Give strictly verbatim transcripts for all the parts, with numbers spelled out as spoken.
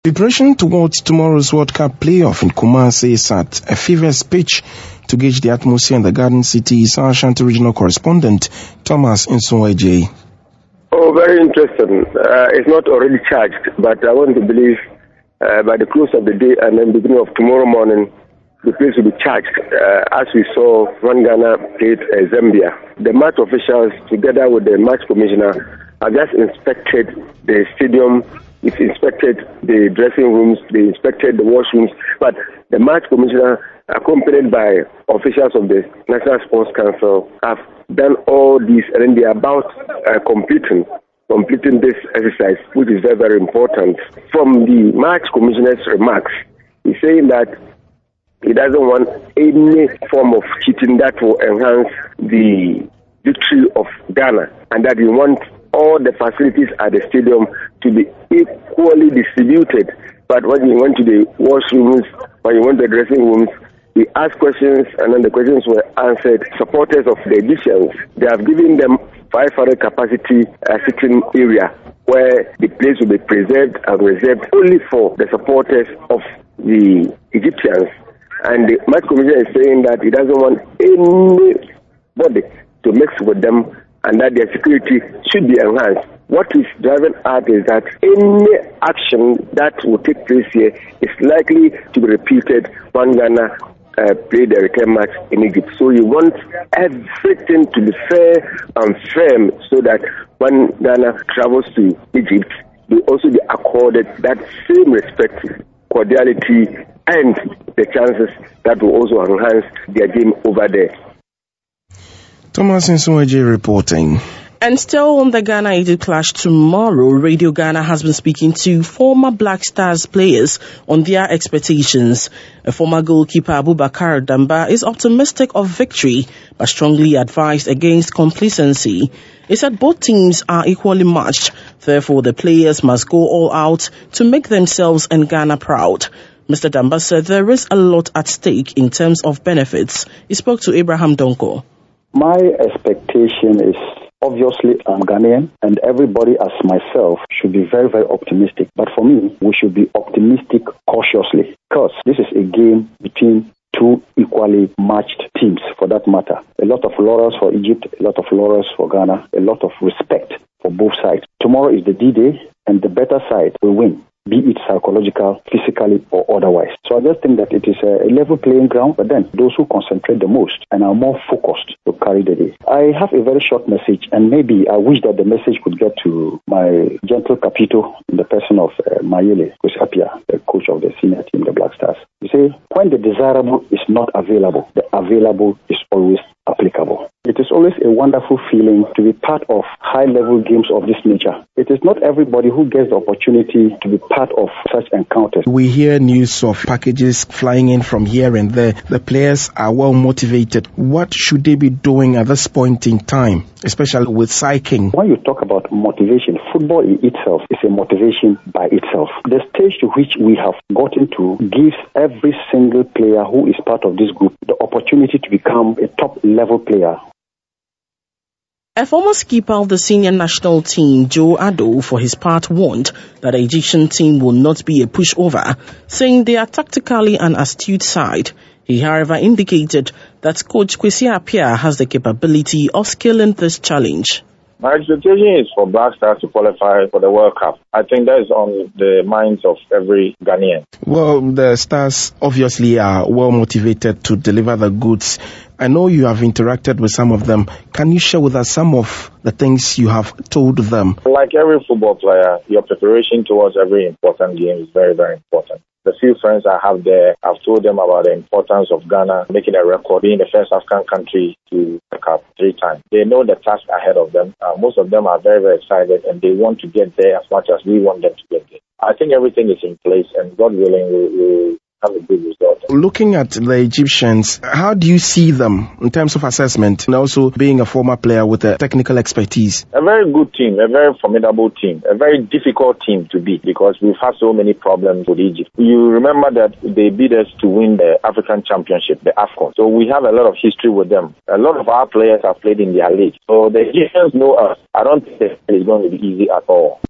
Preparation towards tomorrow's World Cup playoff in Kumasi is at a feverish pitch. To gauge the atmosphere in the Garden City is our Ashanti regional correspondent, Thomas Nsuwaje. Oh, very interesting. Uh, it's not already charged, but I want to believe uh, by the close of the day and then beginning of tomorrow morning, the place will be charged. Uh, as we saw when Ghana played uh, Zambia. The match officials, together with the match commissioner, have just inspected the stadium. It's inspected the dressing rooms, they inspected the washrooms, but the match commissioner, accompanied by officials of the National Sports Council, have done all these, and then they are about uh, completing, completing this exercise, which is very, very important. From the match commissioner's remarks, he's saying that he doesn't want any form of cheating that will enhance the victory of Ghana, and that he wants all the facilities at the stadium to be equally distributed. But when you went to the washrooms, when you went to the dressing rooms, we asked questions and then the questions were answered. Supporters of the Egyptians, they have given them five hundred capacity uh, sitting area where the place will be preserved and reserved only for the supporters of the Egyptians. And the match commissioner is saying that he doesn't want anybody to mix with them and that their security should be enhanced. What is driving at is that any action that will take place here is likely to be repeated when Ghana uh, play the return match in Egypt. So you want everything to be fair and firm so that when Ghana travels to Egypt, they also be accorded that same respect, cordiality, and the chances that will also enhance their game over there. Thomas Nsuwaje reporting. And still on the Ghana-Egypt clash tomorrow, Radio Ghana has been speaking to former Black Stars players on their expectations. A former goalkeeper, Abubakar Damba, is optimistic of victory, but strongly advised against complacency. He said both teams are equally matched, therefore the players must go all out to make themselves and Ghana proud. Mister Damba said there is a lot at stake in terms of benefits. He spoke to Abraham Donko. My expectation is, obviously, I'm Ghanaian, and everybody as myself should be very, very optimistic. But for me, we should be optimistic cautiously, because this is a game between two equally matched teams, for that matter. A lot of laurels for Egypt, a lot of laurels for Ghana, a lot of respect for both sides. Tomorrow is the D-Day, and the better side will win, be it psychological, physically, or otherwise. So I just think that it is a level playing ground, but then those who concentrate the most and are more focused to carry the day. I have a very short message, and maybe I wish that the message could get to my gentle capito in the person of uh, Mayele Kusapia, the coach of the senior team, the Black Stars. You see, when the desirable is not available, the available is always applicable. It is always a wonderful feeling to be part of high-level games of this nature. It is not everybody who gets the opportunity to be part of such encounters. We hear news of packages flying in from here and there. The players are well motivated. What should they be doing at this point in time, especially with cycling? When you talk about motivation, football in itself is a motivation by itself. The stage to which we have gotten to gives every single player who is part of this group the opportunity to become a top-level player. A former skipper of the senior national team, Joe Ado, for his part warned that the Egyptian team will not be a pushover, saying they are tactically an astute side. He, however, indicated that coach Kwesi Appiah has the capability of scaling this challenge. My expectation is for Black Stars to qualify for the World Cup. I think that is on the minds of every Ghanaian. Well, the Stars obviously are well motivated to deliver the goods. I know you have interacted with some of them. Can you share with us some of the things you have told them? Like every football player, your preparation towards every important game is very, very important. The few friends I have there, I've told them about the importance of Ghana making a record, being the first African country to the Cup three times. They know the task ahead of them. Uh, most of them are very, very excited, and they want to get there as much as we want them to get there. I think everything is in place, and God willing, we will have a good result. Looking at the Egyptians, how do you see them in terms of assessment, and also being a former player with a technical expertise? A very good team, a very formidable team, a very difficult team to beat because we've had so many problems with Egypt. You remember that they beat us to win the African Championship, the AFCON. So we have a lot of history with them. A lot of our players have played in their league. So the Egyptians know us. I don't think it's going to be easy at all.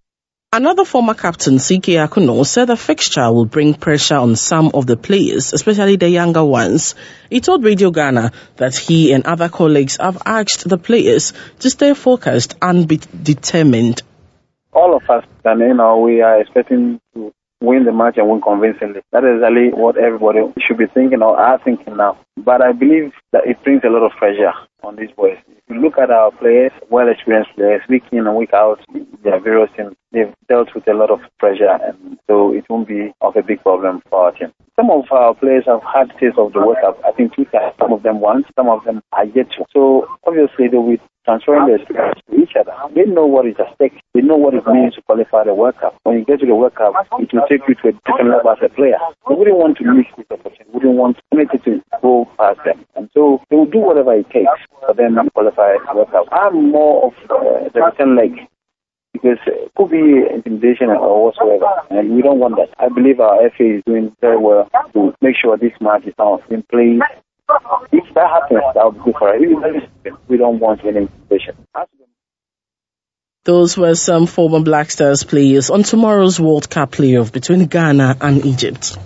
Another former captain, C K Akuno, said the fixture will bring pressure on some of the players, especially the younger ones. He told Radio Ghana that he and other colleagues have asked the players to stay focused and be determined. All of us, you know, we are expecting to win the match and win convincingly. That is really what everybody should be thinking or are thinking now. But I believe that it brings a lot of pressure on these boys. If you look at our players, well-experienced players, week in and week out, their various teams, they've dealt with a lot of pressure, and so it won't be of a big problem for our team. Some of our players have had taste of the World Cup. I think two times. Some of them once, some of them are yet to. So obviously they will be transferring their experience to each other. They know what is at stake. They know what it means to qualify the World Cup. When you get to the World Cup, it will take you to a different level as a player. We wouldn't want to miss this opportunity. We wouldn't want anything to go past them. And so they will do whatever it takes for them to qualify the World Cup. I'm more of uh, the return leg, because it could be intimidation or whatsoever, and we don't want that. I believe our F A is doing very well to make sure this match is now in place. If that happens, that would be good for us. We don't want any intimidation. Those were some former Black Stars players on tomorrow's World Cup playoff between Ghana and Egypt.